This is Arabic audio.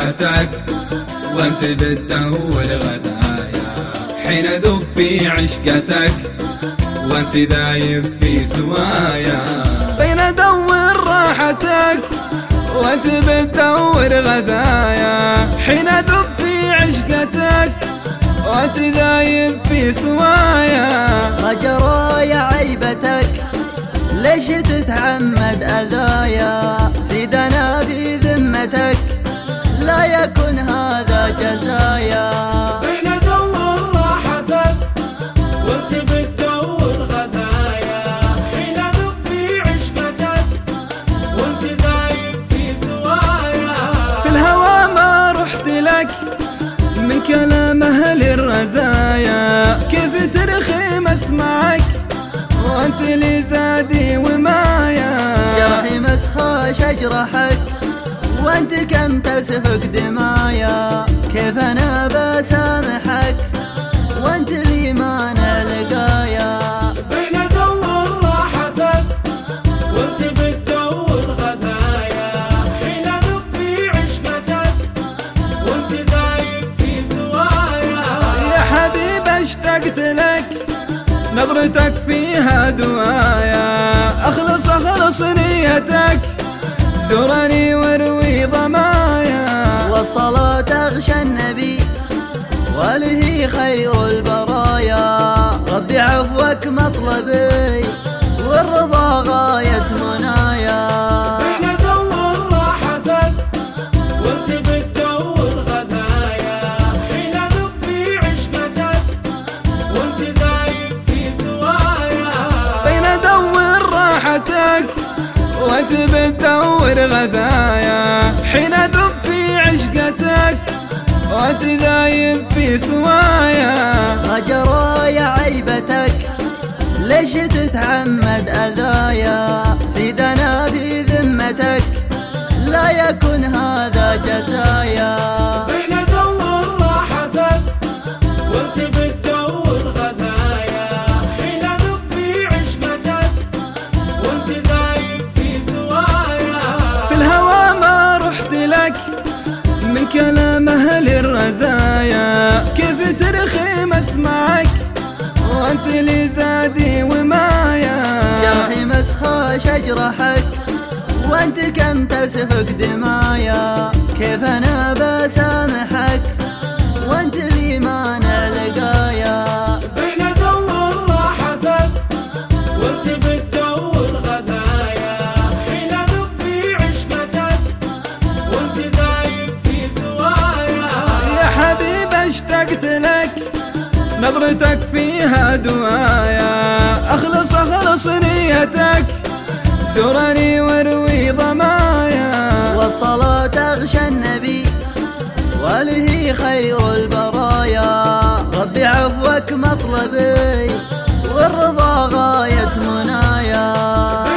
راحتك وانت بتدور غثايا، حين اذوب في عشقتك وانت ذايب في سوايا. فين ادور راحتك وانت بتدور غثايا، حين اذوب في عشقتك وانت ذايب في سوايا. ما جرى يا عيبتك ليش تتعمد أذايا، سيدنا في ذمتك لا يكن هذا جزايا. بين ادور راحتك وانت بتدور غثايا، حين اذوب في عشقتك وانت ذايب في سوايا. في الهوى ما رحت لك من كلام اهل الرزايا، كيف ترخي مسمعك وانت لي زادي ومايا. جرحي مسخاش اجرحك وانت كم تسفك دمايا، كيف انا بسامحك وانت لي مانع لقايا. بين ادور راحتك وانت بتدور غثايا، حين اذوب في عشقتك وانت ذايب في سوايا. يا حبيب اشتقت لك نظرتك فيها دوايا، اخلص نيتك زورني واروي ضمايا. والصلاة اغشى النبي وله خير البرايا، ربي عفوك مطلبي والرضا غاية منايا. بين ادور راحتك وانت بتدور غثايا، حين اذوب في عشقتك وانت ذايب في سوايا. فين ادور راحتك وانت بتدور غثايا، حين اذوب في عشقتك وانت ذايب في سوايا. ما جرى يا عيبتك ليش تتعمد أذايا، سيدنا في ذمتك لا يكن هذا جزايا. بين ادور راحتك وانت بتدور غثايا، حين اذوب في عشقتك وانت ذايب في سوايا. في الهوى ما رحت لك من كلام اهل الرزايا، كيف ترخي مسمعك وانت لي زادي ومايا. جرحي مسخاش اجرحك وانت كم تسفك دمايا، كيف انا بسامحك وانت لي مانع لقايا. بين ادور راحتك وانت بتدور غثايا، حين اذوب في عشقتك وانت ذايب في سوايا. يا حبيب اشتقت لك نظرتك فيها دوايا، اخلص نيتك زورني واروي ضمايا. والصلاة اغشى النبي وله خير البرايا، ربي عفوك مطلبي والرضا غاية منايا.